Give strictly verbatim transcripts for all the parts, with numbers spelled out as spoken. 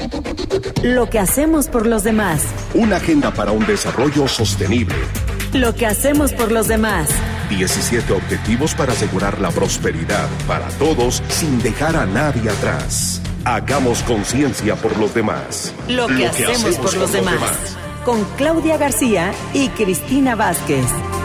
Lo que hacemos por los demás. Una agenda para un desarrollo sostenible. Lo que hacemos por los demás. diecisiete objetivos para asegurar la prosperidad para todos sin dejar a nadie atrás. Hagamos conciencia por los demás. Lo que, Lo que hacemos, hacemos por, por los, los demás. demás. Con Claudia García y Cristina Vázquez.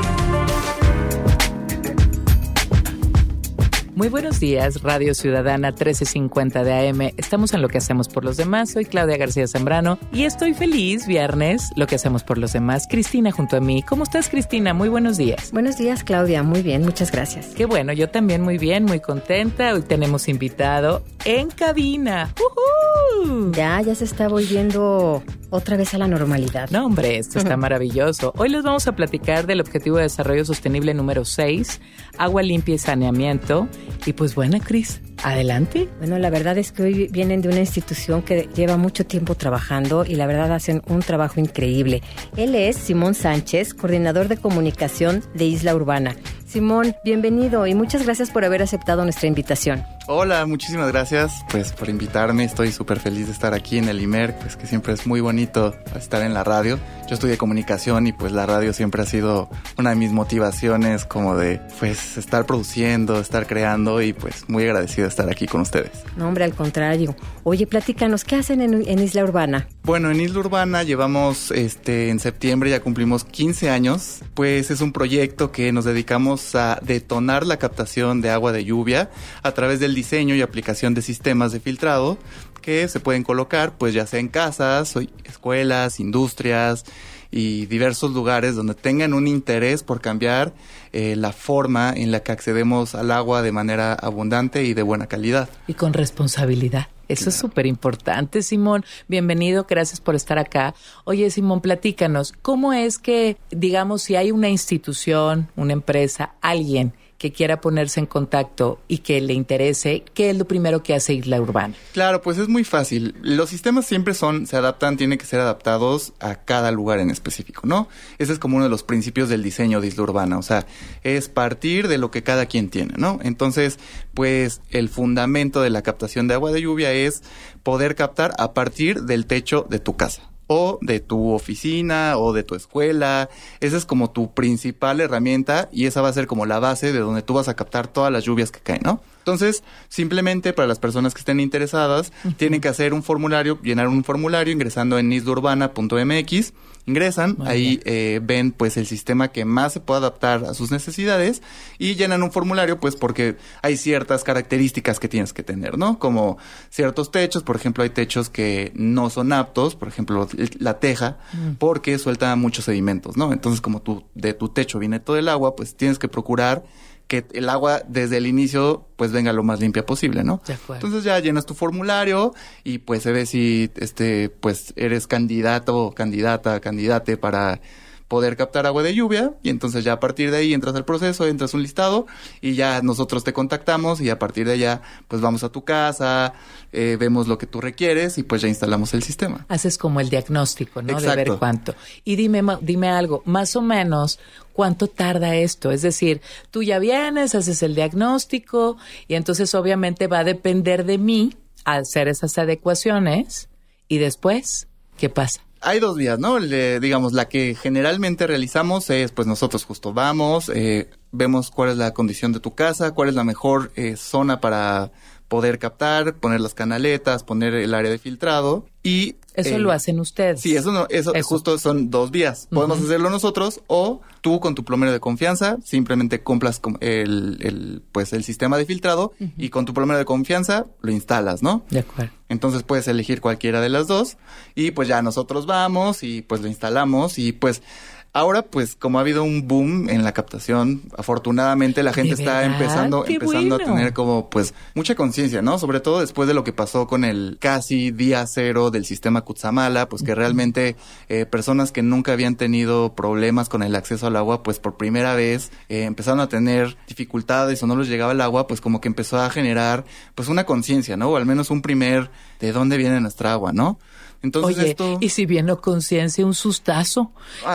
Muy buenos días, Radio Ciudadana trece cincuenta de A M. Estamos en Lo que hacemos por los demás. Soy Claudia García Zambrano y estoy feliz, viernes, Lo que hacemos por los demás. Cristina junto a mí. ¿Cómo estás, Cristina? Muy buenos días. Buenos días, Claudia. Muy bien, muchas gracias. Qué bueno, yo también muy bien, muy contenta. Hoy tenemos invitado en cabina. ¡Uh-huh! Ya, ya se está volviendo otra vez a la normalidad. No, hombre, esto está maravilloso. Hoy les vamos a platicar del Objetivo de Desarrollo Sostenible número seis, agua limpia y saneamiento. Y pues bueno, Cris, adelante. Bueno, la verdad es que hoy vienen de una institución que lleva mucho tiempo trabajando y la verdad hacen un trabajo increíble. Él es Simón Sánchez, coordinador de comunicación de Isla Urbana. Simón, bienvenido y muchas gracias por haber aceptado nuestra invitación. Hola, muchísimas gracias pues por invitarme. Estoy súper feliz de estar aquí en el I M E R, pues que siempre es muy bonito estar en la radio. Yo estudié comunicación y pues la radio siempre ha sido una de mis motivaciones como de pues estar produciendo, estar creando y pues muy agradecido de estar aquí con ustedes. No, hombre, al contrario. Oye, platícanos, ¿qué hacen en, en Isla Urbana? Bueno, en Isla Urbana llevamos este en septiembre, ya cumplimos quince años. Pues es un proyecto que nos dedicamos a detonar la captación de agua de lluvia a través del diseño y aplicación de sistemas de filtrado que se pueden colocar pues ya sea en casas, escuelas, industrias y diversos lugares donde tengan un interés por cambiar eh, la forma en la que accedemos al agua de manera abundante y de buena calidad. Y con responsabilidad. Eso claro. Es súper importante, Simón. Bienvenido, gracias por estar acá. Oye, Simón, platícanos, ¿cómo es que, digamos, si hay una institución, una empresa, alguien que quiera ponerse en contacto y que le interese, ¿qué es lo primero que hace Isla Urbana? Claro, pues es muy fácil. Los sistemas siempre son, se adaptan, tienen que ser adaptados a cada lugar en específico, ¿no? Ese es como uno de los principios del diseño de Isla Urbana, o sea, es partir de lo que cada quien tiene, ¿no? Entonces, pues el fundamento de la captación de agua de lluvia es poder captar a partir del techo de tu casa o de tu oficina o de tu escuela. Esa es como tu principal herramienta y esa va a ser como la base de donde tú vas a captar todas las lluvias que caen, ¿no? Entonces, simplemente para las personas que estén interesadas, uh-huh. tienen que hacer un formulario, llenar un formulario ingresando en isla urbana punto m x. Ingresan, Muy ahí eh, ven pues el sistema que más se puede adaptar a sus necesidades y llenan un formulario pues porque hay ciertas características que tienes que tener, ¿no? Como ciertos techos, por ejemplo, hay techos que no son aptos, por ejemplo, la teja, uh-huh. porque suelta muchos sedimentos, ¿no? Entonces, como tu, de tu techo viene todo el agua, pues tienes que procurar que el agua desde el inicio pues venga lo más limpia posible, ¿no? De acuerdo. Entonces ya llenas tu formulario y pues se ve si este pues eres candidato, candidata, candidate para poder captar agua de lluvia y entonces ya a partir de ahí entras al proceso, entras un listado y ya nosotros te contactamos y a partir de allá pues vamos a tu casa, eh, vemos lo que tú requieres y pues ya instalamos el sistema. Haces como el diagnóstico, ¿no? Exacto. De ver cuánto. Y dime, dime algo, más o menos, ¿cuánto tarda esto? Es decir, tú ya vienes, haces el diagnóstico y entonces obviamente va a depender de mí hacer esas adecuaciones y después, ¿qué pasa? Hay dos vías, ¿no? Le, digamos, la que generalmente realizamos es, pues nosotros justo vamos, eh, vemos cuál es la condición de tu casa, cuál es la mejor eh, zona para poder captar, poner las canaletas, poner el área de filtrado y... Eso eh, lo hacen ustedes. Sí, eso no, eso, eso. justo son dos vías. Podemos uh-huh. hacerlo nosotros o tú con tu plomero de confianza simplemente compras el, el, pues el sistema de filtrado uh-huh. y con tu plomero de confianza lo instalas, ¿no? De acuerdo. Entonces puedes elegir cualquiera de las dos y pues ya nosotros vamos y pues lo instalamos y pues... Ahora, pues, como ha habido un boom en la captación, afortunadamente la gente está verdad? empezando, ¡Qué empezando bueno! a tener como, pues, mucha conciencia, ¿no? Sobre todo después de lo que pasó con el casi día cero del sistema Cutzamala, pues que uh-huh. realmente eh, personas que nunca habían tenido problemas con el acceso al agua, pues por primera vez eh, empezaron a tener dificultades o no les llegaba el agua, pues como que empezó a generar, pues, una conciencia, ¿no? O al menos un primer de dónde viene nuestra agua, ¿no? Entonces Oye, esto... y si viene conciencia, un sustazo. Ah, y eso sustazo.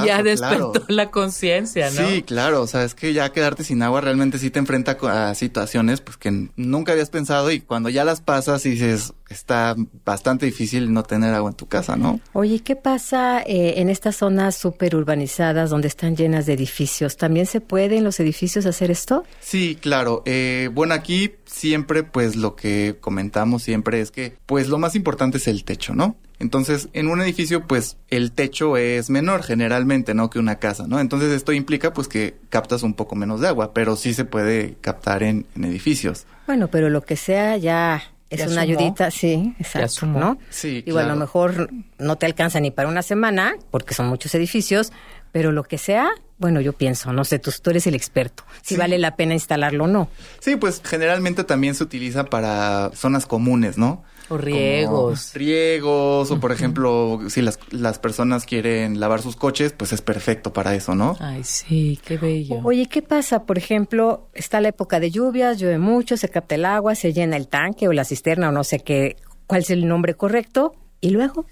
paso, ya despertó claro. la conciencia, ¿no? Sí, claro, o sea, es que ya quedarte sin agua realmente sí te enfrenta a situaciones pues que nunca habías pensado y cuando ya las pasas y dices, está bastante difícil no tener agua en tu casa, ¿no? Oye, ¿qué pasa eh, en estas zonas súper urbanizadas donde están llenas de edificios? ¿También se puede en los edificios hacer esto? Sí, claro. Eh, bueno, aquí siempre pues lo que comentamos siempre es que pues lo más importante es el techo, ¿no? Entonces, en un edificio, pues, el techo es menor generalmente, ¿no? Que una casa, ¿no? Entonces, esto implica, pues, que captas un poco menos de agua, pero sí se puede captar en, en edificios. Bueno, pero lo que sea ya es Ya una sumó. ayudita, sí, exacto, ¿no? Sí, Igual claro. a lo mejor no te alcanza ni para una semana, porque son muchos edificios, pero lo que sea, bueno, yo pienso, no sé, tú, tú eres el experto, si Sí. vale la pena instalarlo o no. Sí, pues, generalmente también se utiliza para zonas comunes, ¿no? O riegos. Como riegos, o por ejemplo, si las, las personas quieren lavar sus coches, pues es perfecto para eso, ¿no? Ay, sí, qué bello. Oye, ¿qué pasa? Por ejemplo, está la época de lluvias, llueve mucho, se capta el agua, se llena el tanque o la cisterna o no sé qué, cuál es el nombre correcto, y luego...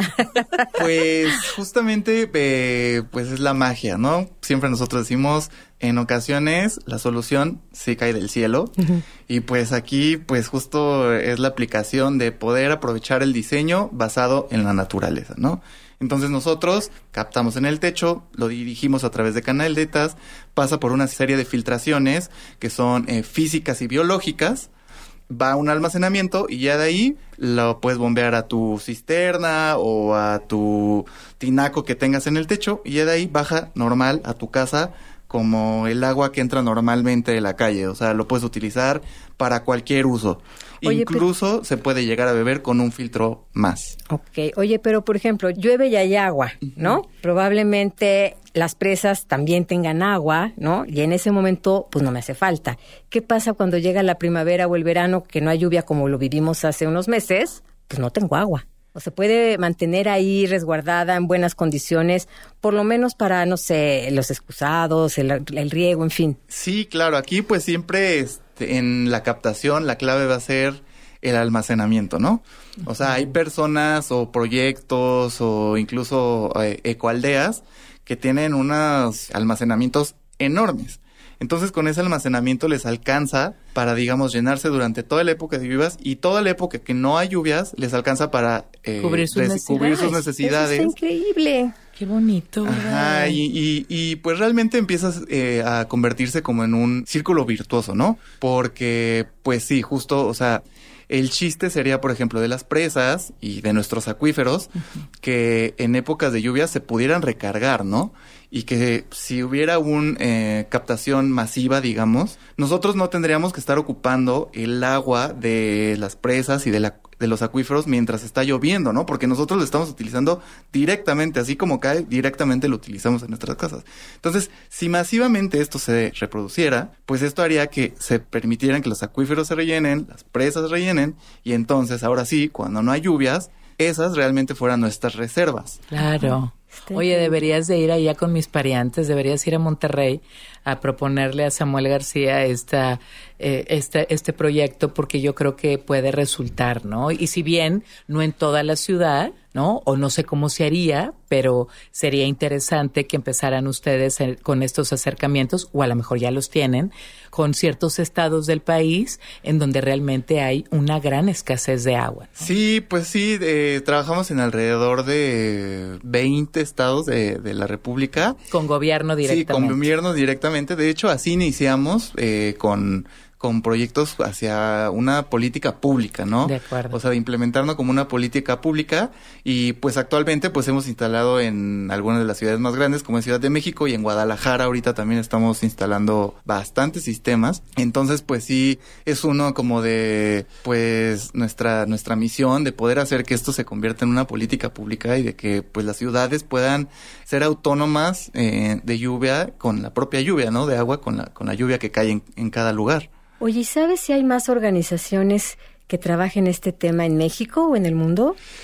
Pues justamente, eh, pues es la magia, ¿no? Siempre nosotros decimos, en ocasiones la solución sí cae del cielo. Uh-huh. Y pues aquí, pues justo es la aplicación de poder aprovechar el diseño basado en la naturaleza, ¿no? Entonces nosotros captamos en el techo, lo dirigimos a través de canaletas, pasa por una serie de filtraciones que son eh, físicas y biológicas, va a un almacenamiento y ya de ahí lo puedes bombear a tu cisterna o a tu tinaco que tengas en el techo y ya de ahí baja normal a tu casa como el agua que entra normalmente de la calle. O sea, lo puedes utilizar para cualquier uso. Oye, incluso pero... se puede llegar a beber con un filtro más. Ok. Oye, pero por ejemplo, llueve y hay agua, ¿no? Uh-huh. Probablemente las presas también tengan agua, ¿no? Y en ese momento, pues no me hace falta. ¿Qué pasa cuando llega la primavera o el verano, que no hay lluvia como lo vivimos hace unos meses? Pues no tengo agua. O se puede mantener ahí resguardada en buenas condiciones, por lo menos para, no sé, los excusados, el, el riego, en fin. Sí, claro. Aquí pues siempre este, en la captación la clave va a ser el almacenamiento, ¿no? O sea, hay personas o proyectos o incluso eh, ecoaldeas que tienen unos almacenamientos enormes. Entonces, con ese almacenamiento les alcanza para, digamos, llenarse durante toda la época de lluvias y toda la época que no hay lluvias les alcanza para eh, cubrir, sus res- cubrir sus necesidades. Eso está increíble. Qué bonito, ¿verdad? Ajá, y, y, y pues realmente empiezas eh, a convertirse como en un círculo virtuoso, ¿no? Porque, pues sí, justo, o sea, el chiste sería, por ejemplo, de las presas y de nuestros acuíferos, uh-huh. que en épocas de lluvia se pudieran recargar, ¿no? Y que si hubiera una eh, captación masiva, digamos, nosotros no tendríamos que estar ocupando el agua de las presas y de, la, de los acuíferos mientras está lloviendo, ¿no? Porque nosotros lo estamos utilizando directamente, así como cae, directamente lo utilizamos en nuestras casas. Entonces, si masivamente esto se reproduciera, pues esto haría que se permitieran que los acuíferos se rellenen, las presas rellenen, y entonces, ahora sí, cuando no hay lluvias, esas realmente fueran nuestras reservas. Claro. Oye, deberías de ir allá con mis parientes, deberías ir a Monterrey a proponerle a Samuel García esta, eh, este, este proyecto porque yo creo que puede resultar, ¿no? Y si bien no en toda la ciudad, ¿no? O no sé cómo se haría, pero sería interesante que empezaran ustedes con estos acercamientos, o a lo mejor ya los tienen, con ciertos estados del país en donde realmente hay una gran escasez de agua, ¿no? Sí, pues sí, eh, trabajamos en alrededor de veinte estados de, de la República. Con gobierno directamente. Sí, con gobierno directamente. De hecho, así iniciamos eh, con... con proyectos hacia una política pública, ¿no? De acuerdo. O sea, de implementarnos como una política pública y pues actualmente pues hemos instalado en algunas de las ciudades más grandes como en Ciudad de México y en Guadalajara ahorita también estamos instalando bastantes sistemas. Entonces pues sí es uno como de pues nuestra nuestra misión de poder hacer que esto se convierta en una política pública y de que pues las ciudades puedan ser autónomas eh, de lluvia con la propia lluvia, ¿no? De agua con la con la lluvia que cae en, en cada lugar. Oye, ¿sabes si hay más organizaciones que trabajen este tema en México o en el mundo?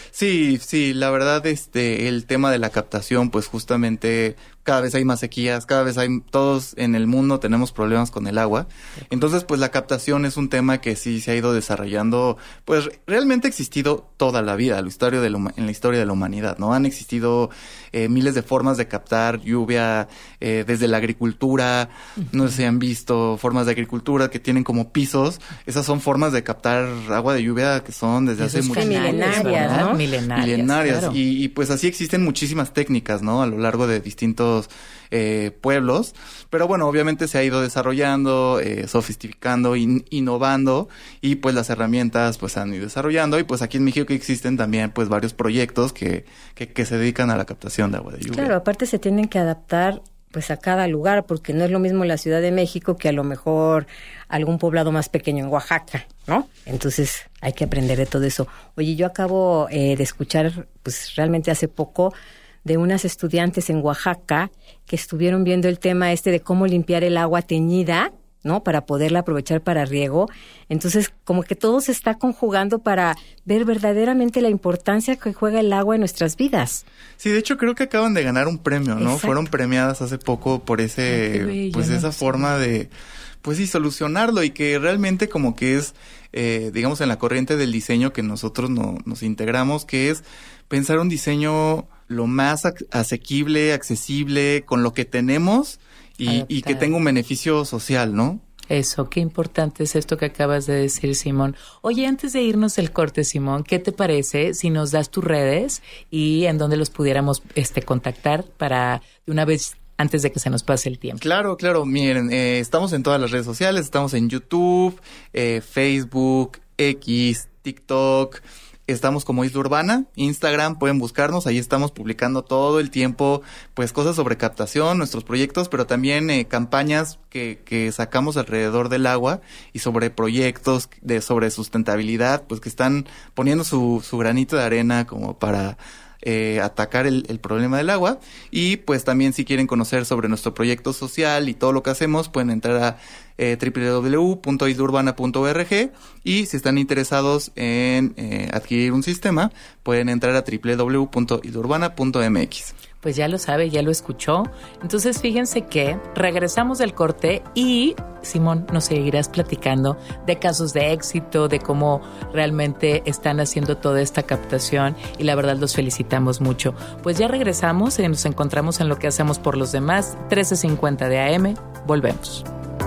Sí, sí, la verdad, este, el tema de la captación, pues justamente cada vez hay más sequías, cada vez hay, todos en el mundo tenemos problemas con el agua. Entonces, pues la captación es un tema que sí se ha ido desarrollando, pues realmente ha existido toda la vida, la historia de la, en la historia de la humanidad, ¿no? Han existido eh, miles de formas de captar lluvia, eh, desde la agricultura, uh-huh. no sé si han visto formas de agricultura que tienen como pisos, esas son formas de captar agua de lluvia que son desde hace mucho tiempo. Milenarias, ¿no? Milenarias, Milenarias. Claro. Y, y pues así existen muchísimas técnicas, ¿no? A lo largo de distintos eh, pueblos. Pero bueno, obviamente se ha ido desarrollando, eh, sofisticando, in, innovando, y pues las herramientas pues se han ido desarrollando. Y pues aquí en México existen también pues varios proyectos que, que, que se dedican a la captación de agua de lluvia. Claro, aparte se tienen que adaptar pues a cada lugar, porque no es lo mismo la Ciudad de México que a lo mejor algún poblado más pequeño en Oaxaca, ¿no? Entonces hay que aprender de todo eso. Oye, yo acabo eh, de escuchar, pues realmente hace poco, de unas estudiantes en Oaxaca que estuvieron viendo el tema este de cómo limpiar el agua teñida, ¿no? Para poderla aprovechar para riego. Entonces, como que todo se está conjugando para ver verdaderamente la importancia que juega el agua en nuestras vidas. Sí, de hecho creo que acaban de ganar un premio, ¿no? Exacto. Fueron premiadas hace poco por ese, Ay, qué bello, pues no esa sé. forma de, pues sí, solucionarlo, y que realmente como que es, eh, digamos, en la corriente del diseño que nosotros no, nos integramos, que es pensar un diseño lo más ac- asequible, accesible, con lo que tenemos y, y que tenga un beneficio social, ¿no? Eso, qué importante es esto que acabas de decir, Simón. Oye, antes de irnos del corte, Simón, ¿qué te parece si nos das tus redes y en dónde los pudiéramos este, contactar para de una vez antes de que se nos pase el tiempo? Claro, claro. Miren, eh, estamos en todas las redes sociales. Estamos en YouTube, eh, Facebook, X, TikTok. Estamos como Isla Urbana, Instagram, pueden buscarnos, ahí estamos publicando todo el tiempo, pues cosas sobre captación, nuestros proyectos, pero también eh, campañas que, que sacamos alrededor del agua y sobre proyectos de sobre sustentabilidad, pues que están poniendo su, su granito de arena como para eh, atacar el, el problema del agua. Y pues también si quieren conocer sobre nuestro proyecto social y todo lo que hacemos, pueden entrar a Eh, doble u doble u doble u punto isla urbana punto org, y si están interesados en eh, adquirir un sistema, pueden entrar a doble u doble u doble u punto isla urbana punto m x. Pues ya lo sabe, ya lo escuchó. Entonces fíjense que regresamos del corte y Simón nos seguirás platicando de casos de éxito, de cómo realmente están haciendo toda esta captación, y la verdad los felicitamos mucho. Pues ya regresamos y nos encontramos en Lo que hacemos por los demás, trece cincuenta de A M. Volvemos.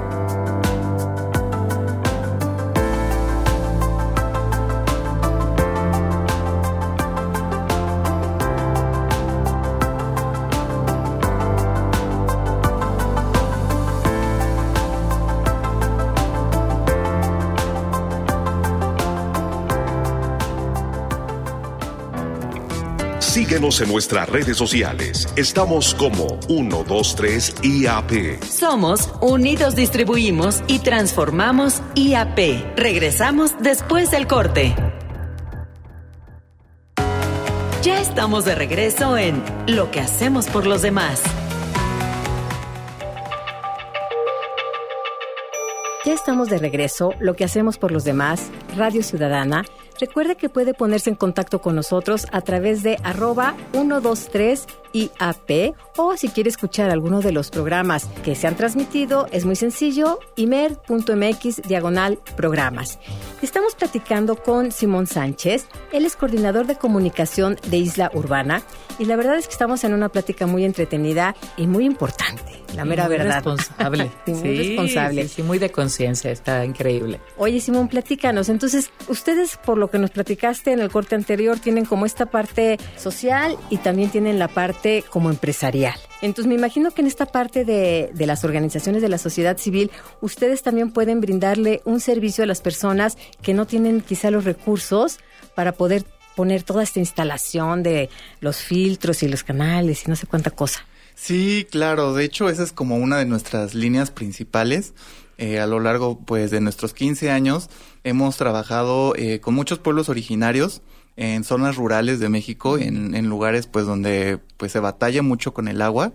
Síguenos en nuestras redes sociales. Estamos como uno dos tres I A P. Somos Unidos Distribuimos y Transformamos I A P. Regresamos después del corte. Ya estamos de regreso en Lo que hacemos por los demás. Ya estamos de regreso, Lo que hacemos por los demás, Radio Ciudadana. Recuerde que puede ponerse en contacto con nosotros a través de arroba uno dos tres I A P, o si quiere escuchar alguno de los programas que se han transmitido, es muy sencillo, imer punto m x diagonal programas. Estamos platicando con Simón Sánchez, él es coordinador de comunicación de Isla Urbana, y la verdad es que estamos en una plática muy entretenida y muy importante, la mera muy verdad. Responsable. Sí, muy sí, responsable. Sí, sí, muy de conciencia, está increíble. Oye, Simón, platícanos. Entonces, ustedes, por lo que nos platicaste en el corte anterior, tienen como esta parte social y también tienen la parte como empresarial. Entonces, me imagino que en esta parte de, de las organizaciones de la sociedad civil, ustedes también pueden brindarle un servicio a las personas que no tienen quizá los recursos para poder poner toda esta instalación de los filtros y los canales y no sé cuánta cosa. Sí, claro. De hecho, esa es como una de nuestras líneas principales. Eh, a lo largo, pues, de nuestros quince años, hemos trabajado eh, con muchos pueblos originarios en zonas rurales de México, en, en lugares, pues, donde, pues, se batalla mucho con el agua.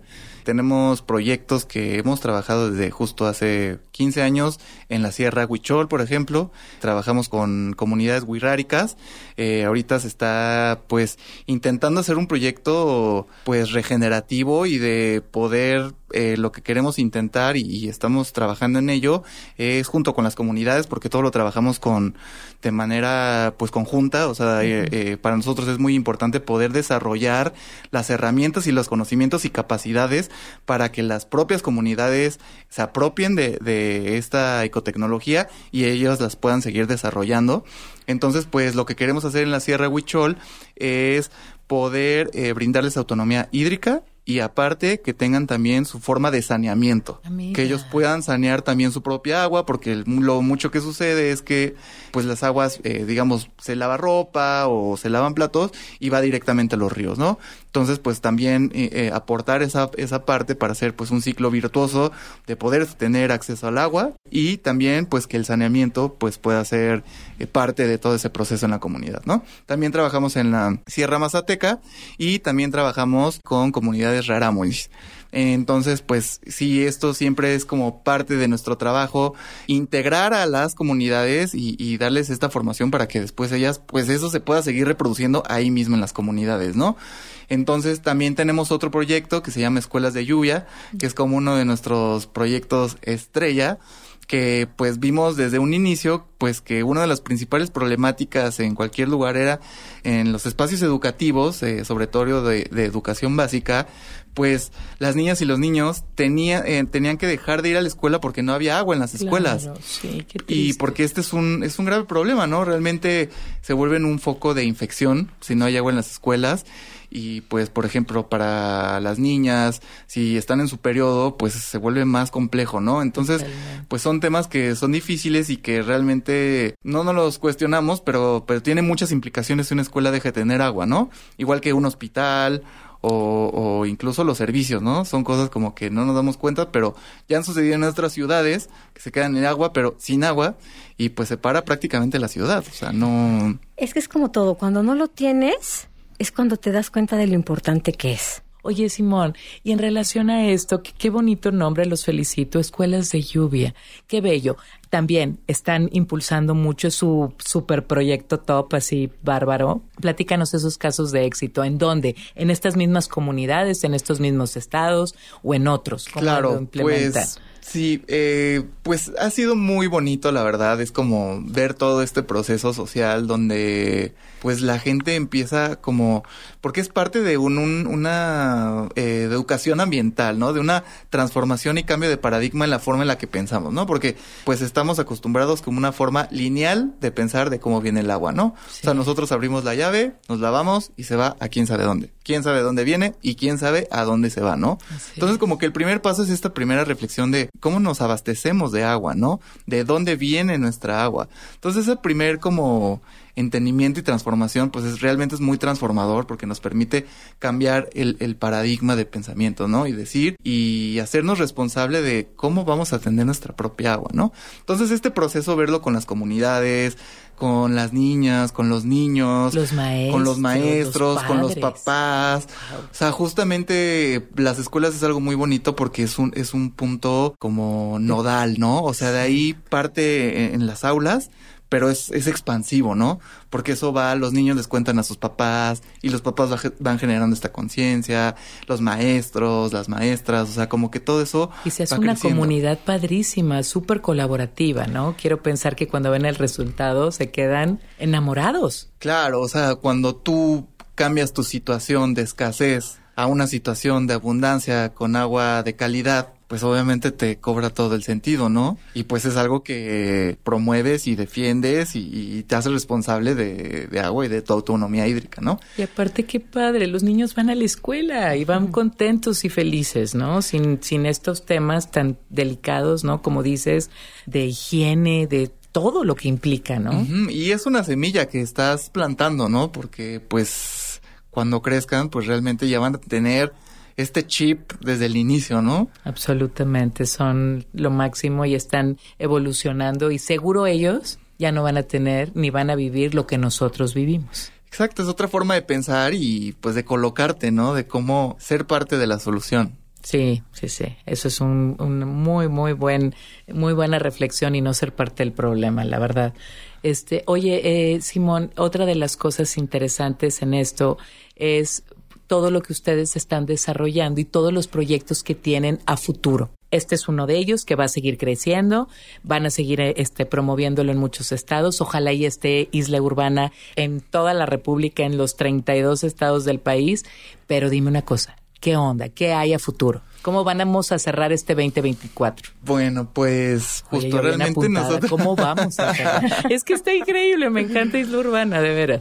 Tenemos proyectos que hemos trabajado desde justo hace quince años en la Sierra Huichol, por ejemplo. Trabajamos con comunidades wixárikas. Eh, ahorita se está, pues, intentando hacer un proyecto, pues, regenerativo y de poder, eh, lo que queremos intentar y, y estamos trabajando en ello es junto con las comunidades, porque todo lo trabajamos con de manera, pues, conjunta. O sea, eh, eh, para nosotros es muy importante poder desarrollar las herramientas y los conocimientos y capacidades para que las propias comunidades se apropien de, de esta ecotecnología y ellos las puedan seguir desarrollando. Entonces, pues, lo que queremos hacer en la Sierra Huichol es poder eh, brindarles autonomía hídrica y aparte que tengan también su forma de saneamiento, Amiga. que ellos puedan sanear también su propia agua, porque el, lo mucho que sucede es que pues las aguas, eh, digamos, se lava ropa o se lavan platos y va directamente a los ríos, ¿no? Entonces, pues también eh, eh, aportar esa esa parte para hacer pues un ciclo virtuoso de poder tener acceso al agua y también pues que el saneamiento pues pueda ser eh, parte de todo ese proceso en la comunidad, ¿no? También trabajamos en la Sierra Mazateca y también trabajamos con comunidades rarámuris. Entonces, pues sí, esto siempre es como parte de nuestro trabajo, integrar a las comunidades y, y darles esta formación para que después ellas, pues eso se pueda seguir reproduciendo ahí mismo en las comunidades, ¿no? Entonces, también tenemos otro proyecto que se llama Escuelas de Lluvia, que es como uno de nuestros proyectos estrella, que pues vimos desde un inicio pues que una de las principales problemáticas en cualquier lugar era en los espacios educativos, eh, sobre todo de, de educación básica, pues las niñas y los niños tenía, eh, tenían que dejar de ir a la escuela porque no había agua en las escuelas. Claro, sí, qué triste. Y porque este es un es un grave problema, ¿no? Realmente se vuelven un foco de infección si no hay agua en las escuelas. Y pues, por ejemplo, para las niñas, si están en su periodo, pues se vuelve más complejo, ¿no? Entonces, Totalmente. pues son temas que son difíciles y que realmente no nos los cuestionamos, pero, pero tiene muchas implicaciones si una escuela deja de tener agua, ¿no? Igual que un hospital o, o incluso los servicios, ¿no? Son cosas como que no nos damos cuenta, pero ya han sucedido en otras ciudades que se quedan en agua, pero sin agua, y pues se para prácticamente la ciudad, o sea, no... Es que es como todo, cuando no lo tienes... es cuando te das cuenta de lo importante que es. Oye, Simón, y en relación a esto, qué, qué bonito nombre, los felicito, Escuelas de Lluvia, qué bello. También están impulsando mucho su super proyecto top, así bárbaro. Platícanos esos casos de éxito. ¿En dónde? ¿En estas mismas comunidades, en estos mismos estados o en otros? ¿Cómo claro, lo implementan? Pues... Sí, eh, pues ha sido muy bonito, la verdad. Es como ver todo este proceso social donde pues la gente empieza como... Porque es parte de un, un, una eh, de educación ambiental, ¿no? De una transformación y cambio de paradigma en la forma en la que pensamos, ¿no? Porque pues estamos acostumbrados como una forma lineal de pensar de cómo viene el agua, ¿no? Sí. O sea, nosotros abrimos la llave, nos lavamos y se va a quién sabe dónde. Quién sabe dónde viene y quién sabe a dónde se va, ¿no? Así Entonces es. Como que el primer paso es esta primera reflexión de cómo nos abastecemos de agua, ¿no? De dónde viene nuestra agua. Entonces ese primer como entendimiento y transformación, pues es realmente es muy transformador porque nos permite cambiar el, el paradigma de pensamiento, ¿no? Y decir y hacernos responsable de cómo vamos a atender nuestra propia agua, ¿no? Entonces este proceso, verlo con las comunidades, con las niñas, con los niños, los maestros, con los maestros, los con los papás. Wow. O sea, justamente las escuelas es algo muy bonito porque es un es un punto como nodal, ¿no? O sea, de ahí parte en, en las aulas, pero es, es expansivo, ¿no? Porque eso va, los niños les cuentan a sus papás y los papás van generando esta conciencia, los maestros, las maestras, o sea, como que todo eso y se hace una creciendo. Comunidad padrísima, súper colaborativa, ¿no? Quiero pensar que cuando ven el resultado se quedan enamorados. Claro, o sea, cuando tú cambias tu situación de escasez a una situación de abundancia con agua de calidad, pues obviamente te cobra todo el sentido, ¿no? Y pues es algo que promueves y defiendes y, y te haces responsable de, de agua y de tu autonomía hídrica, ¿no? Y aparte qué padre, los niños van a la escuela y van contentos y felices, ¿no? Sin, sin estos temas tan delicados, ¿no? Como dices, de higiene, de todo lo que implica, ¿no? Uh-huh. Y es una semilla que estás plantando, ¿no? Porque pues cuando crezcan, pues realmente ya van a tener este chip desde el inicio, ¿no? Absolutamente, son lo máximo y están evolucionando y seguro ellos ya no van a tener ni van a vivir lo que nosotros vivimos. Exacto, es otra forma de pensar y pues de colocarte, ¿no? De cómo ser parte de la solución. Sí, sí, sí. Eso es un, un muy, muy buen, muy buena reflexión y no ser parte del problema, la verdad. Este, oye, eh, Simón, otra de las cosas interesantes en esto es todo lo que ustedes están desarrollando y todos los proyectos que tienen a futuro. Este es uno de ellos que va a seguir creciendo, van a seguir este, promoviéndolo en muchos estados. Ojalá y esté Isla Urbana en toda la República, en los treinta y dos estados del país. Pero dime una cosa, ¿qué onda? ¿Qué hay a futuro? ¿Cómo vamos a cerrar este veinte veinticuatro? Bueno, pues justo Oye, realmente nosotros... ¿Cómo vamos a cerrar? Es que está increíble, me encanta Isla Urbana, de veras.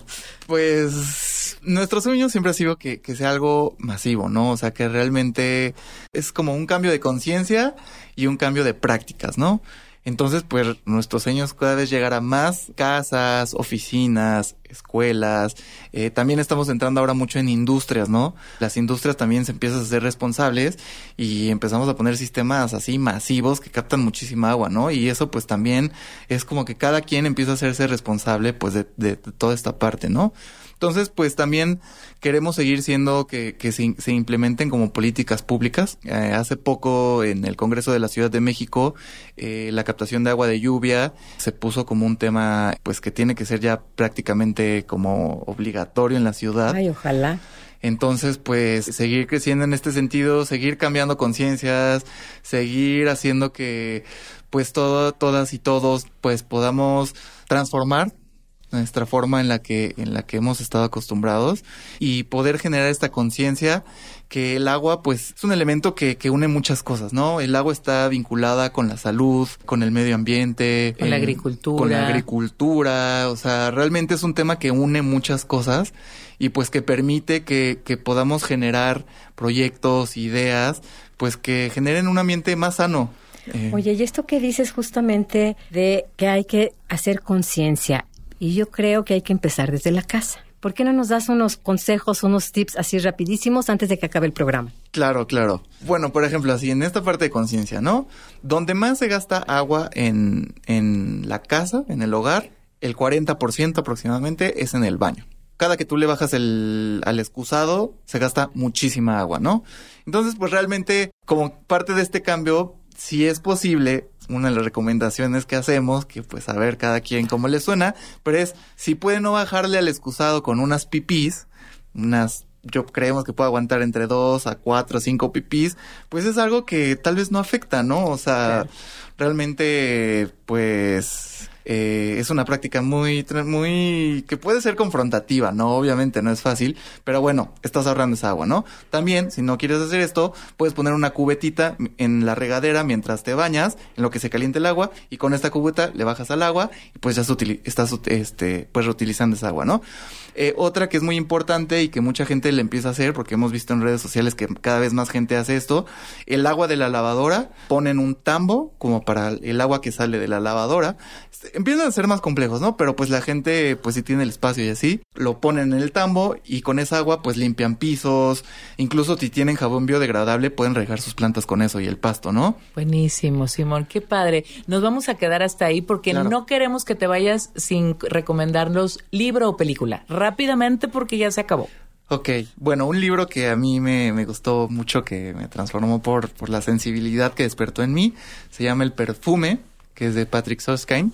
Pues nuestro sueño siempre ha sido que, que sea algo masivo, ¿no? O sea, que realmente es como un cambio de conciencia y un cambio de prácticas, ¿no? Entonces, pues, nuestro sueño es cada vez llegar a más casas, oficinas, escuelas. Eh, también estamos entrando ahora mucho en industrias, ¿no? Las industrias también se empiezan a ser responsables y empezamos a poner sistemas así masivos que captan muchísima agua, ¿no? Y eso, pues, también es como que cada quien empieza a hacerse responsable, pues, de, de, de toda esta parte, ¿no? Entonces, pues también queremos seguir siendo que, que se, se implementen como políticas públicas. Eh, hace poco en el Congreso de la Ciudad de México, eh, la captación de agua de lluvia se puso como un tema, pues que tiene que ser ya prácticamente como obligatorio en la ciudad. Ay, ojalá. Entonces, pues, seguir creciendo en este sentido, seguir cambiando conciencias, seguir haciendo que, pues, todo, todas y todos, pues, podamos transformar nuestra forma en la que en la que hemos estado acostumbrados y poder generar esta conciencia que el agua pues es un elemento que, que une muchas cosas, ¿no? El agua está vinculada con la salud, con el medio ambiente, con eh, la agricultura, con la agricultura, o sea, realmente es un tema que une muchas cosas y pues que permite que, que podamos generar proyectos, ideas, pues que generen un ambiente más sano. Eh. Oye, y esto que dices justamente de que hay que hacer conciencia. Y yo creo que hay que empezar desde la casa. ¿Por qué no nos das unos consejos, unos tips así rapidísimos antes de que acabe el programa? Claro, claro. Bueno, por ejemplo, así en esta parte de conciencia, ¿no? Donde más se gasta agua en, en la casa, en el hogar, el cuarenta por ciento aproximadamente es en el baño. Cada que tú le bajas el, al excusado, se gasta muchísima agua, ¿no? Entonces, pues realmente, como parte de este cambio, si es posible, una de las recomendaciones que hacemos, que pues a ver cada quien cómo le suena, pero es, si puede no bajarle al excusado con unas pipís, unas, yo creemos que puede aguantar entre dos a cuatro a cinco pipís, pues es algo que tal vez no afecta, ¿no? O sea, claro. Realmente, pues... Eh, es una práctica muy, muy, que puede ser confrontativa, ¿no? Obviamente no es fácil, pero bueno, estás ahorrando esa agua, ¿no? También, si no quieres hacer esto, puedes poner una cubetita en la regadera mientras te bañas, en lo que se caliente el agua, y con esta cubeta le bajas al agua, y pues ya utili- estás, este, pues reutilizando esa agua, ¿no? Eh, otra que es muy importante y que mucha gente le empieza a hacer, porque hemos visto en redes sociales que cada vez más gente hace esto, el agua de la lavadora, ponen un tambo, como para el agua que sale de la lavadora, empiezan a ser más complejos, ¿no? Pero pues la gente, pues si tiene el espacio y así, lo ponen en el tambo y con esa agua pues limpian pisos, incluso si tienen jabón biodegradable pueden regar sus plantas con eso y el pasto, ¿no? Buenísimo, Simón, qué padre. Nos vamos a quedar hasta ahí porque claro. No queremos que te vayas sin recomendarnos libro o película. Rápidamente porque ya se acabó. Ok, bueno, un libro que a mí me, me gustó mucho, que me transformó por, por la sensibilidad que despertó en mí, se llama El Perfume, que es de Patrick Susskind.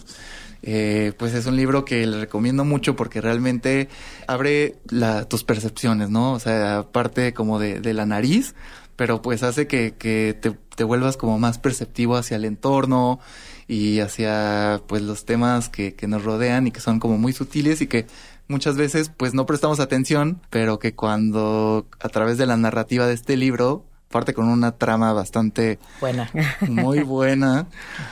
Eh, pues es un libro que le recomiendo mucho porque realmente abre la, tus percepciones, ¿no? O sea, aparte como de, de la nariz, pero pues hace que, que te, te vuelvas como más perceptivo hacia el entorno y hacia pues los temas que, que nos rodean y que son como muy sutiles y que muchas veces pues no prestamos atención, pero que cuando a través de la narrativa de este libro, parte con una trama bastante buena, muy buena,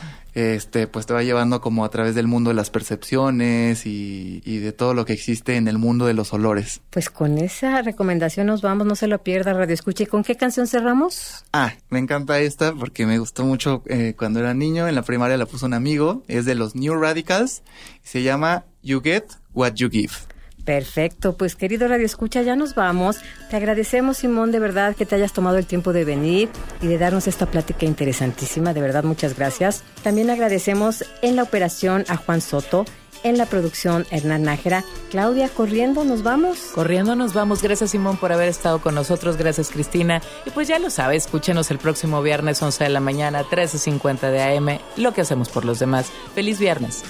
este pues te va llevando como a través del mundo de las percepciones y, y de todo lo que existe en el mundo de los olores. Pues con esa recomendación nos vamos, no se lo pierda, Radio Escucha. ¿Y con qué canción cerramos? Ah, me encanta esta porque me gustó mucho eh, cuando era niño, en la primaria la puso un amigo, es de los New Radicals, se llama You Get What You Give. Perfecto, pues querido Radio Escucha, ya nos vamos. Te agradecemos, Simón, de verdad que te hayas tomado el tiempo de venir y de darnos esta plática interesantísima. De verdad, muchas gracias. También agradecemos en la operación a Juan Soto, en la producción Hernán Nájera. Claudia, corriendo, ¿nos vamos? Corriendo nos vamos. Gracias, Simón, por haber estado con nosotros. Gracias, Cristina. Y pues ya lo sabes, escúchenos el próximo viernes, once de la mañana, trece cincuenta de A M, Lo que hacemos por los demás. ¡Feliz viernes!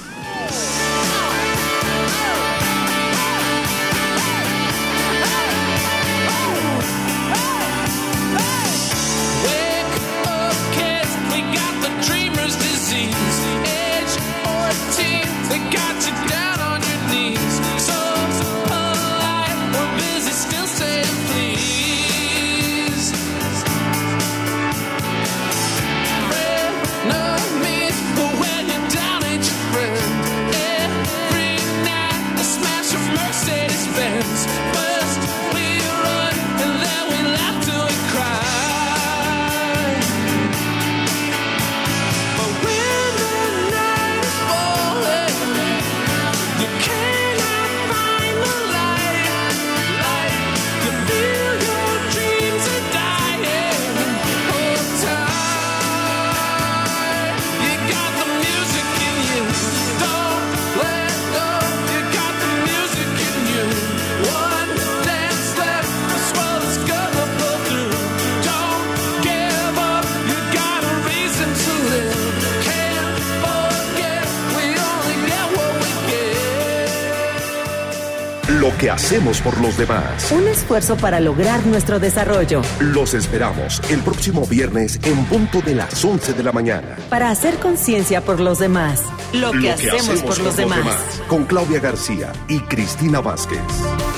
Lo que hacemos por los demás. Un esfuerzo para lograr nuestro desarrollo. Los esperamos el próximo viernes en punto de las once de la mañana. Para hacer conciencia por los demás. Lo que, Lo que hacemos, hacemos por, por los demás. demás. Con Claudia García y Cristina Vázquez.